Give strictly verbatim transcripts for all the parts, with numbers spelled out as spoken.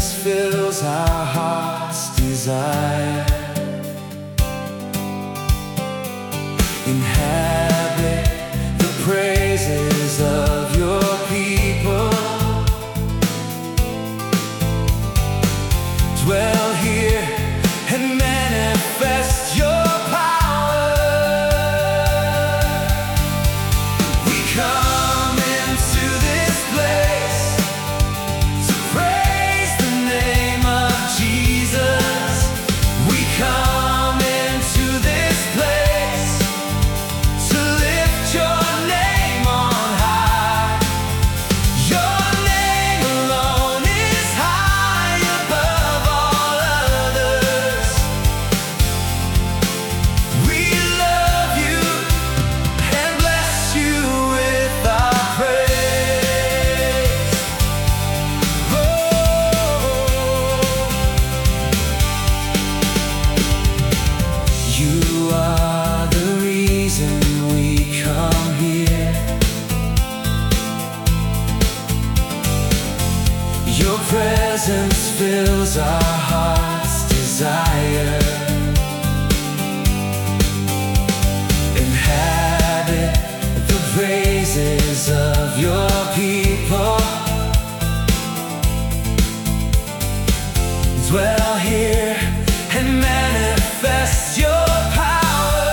presence fills our heart's desire. Inhabit the praises of your people. Dwell here and manifest your power. We come into this place to praise the name of Jesus. We come into this place to lift your name on high. Your name alone is high above all others. We love you and bless you with our praise. Oh, you are the reason we come here. Your presence fills our heart's desire. Inhabit the praises of your people. Dwell here and manifest your power.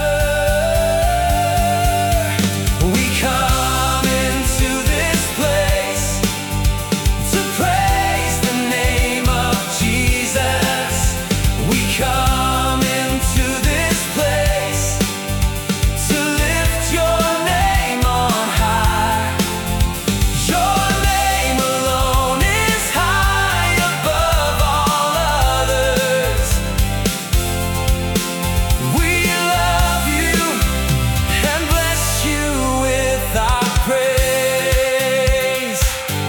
We come into this place to praise the name of Jesus. We come into this place to lift your name on high. Your name alone is high above all others. We love you and bless you with our praise.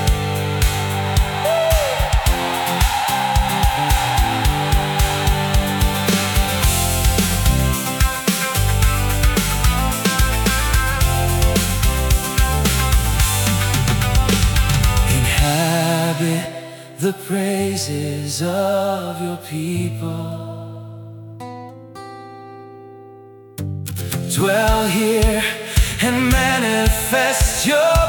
Inhabit the praises of your people. Dwell here and manifest your